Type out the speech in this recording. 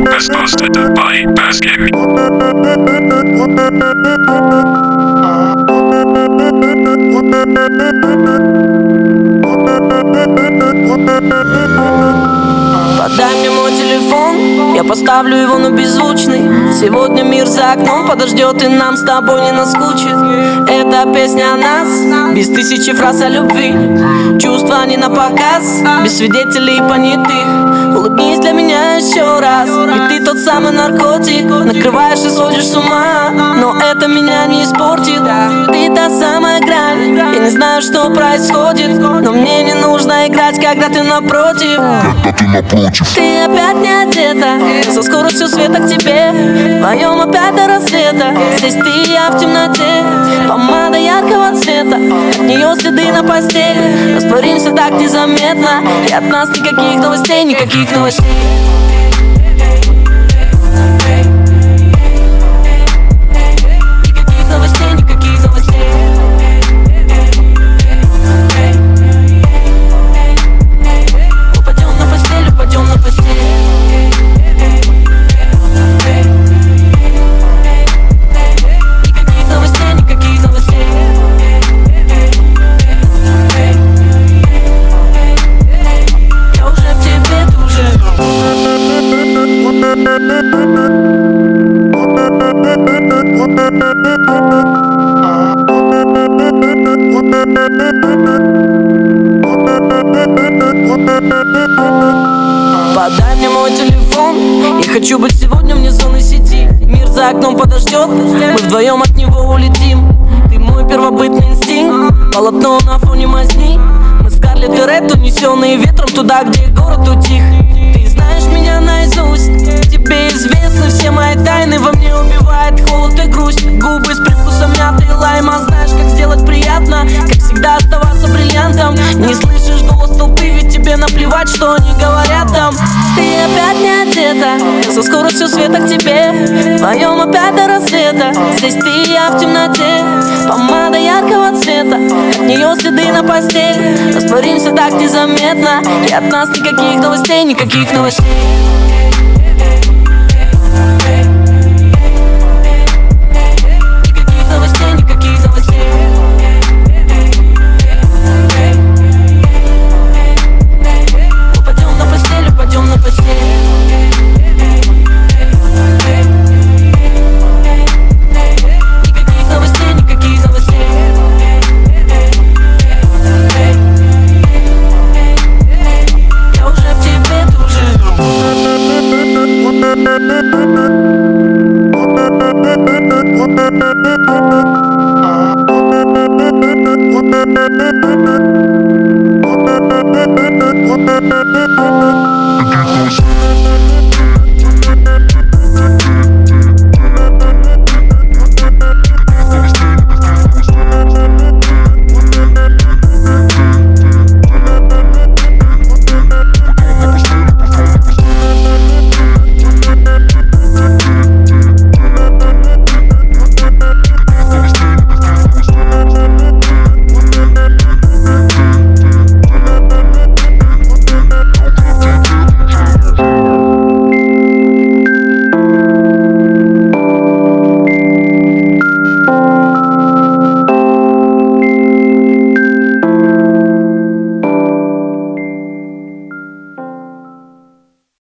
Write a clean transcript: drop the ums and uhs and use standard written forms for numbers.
Best posted by Basket. Подай мне мой телефон, я поставлю его на беззвучный. Сегодня мир за окном подождет, и нам с тобой не наскучит. Эта песня о нас, без тысячи фраз о любви. Чувства не на показ, без свидетелей понятых. Улыбнись для меня еще раз, ведь ты тот самый наркотик. Накрываешь и сводишь с ума, но это меня не испортит. Ты та самая грань, я не знаю, что происходит, но мне не нужно играть, когда ты напротив. Ты опять не одета, со скоростью света к тебе. Вдвоем опять до рассвета, здесь ты и я в темноте. Помада яркого цвета, от нее следы на постели. Растворимся так незаметно, и от нас никаких новостей, никаких новостей. Подай мне мой телефон, я хочу быть сегодня вне зоны сети. Мир за окном подождет, мы вдвоем от него улетим. Ты мой первобытный инстинкт, полотно на фоне мазни. Мы Скарлетт и Ред, унесенные ветром туда, где город утих. Ты знаешь меня наизусть, тебе известны все мои тайны. Во мне убивает холод и грусть, губы с привкусом мяты и лайма. Знаешь, как сделать приятно, как всегда оставаться бриллиантом. Не слышишь голос толпы, ведь тебе наплевать, что они говорят там. Ты опять не одета, со скоростью света к тебе. Вдвоем опять до рассвета, здесь ты и я в темноте. Помада яркого цвета, от нее следы на постели. Растворимся так незаметно, и от нас никаких новостей, никаких новостей.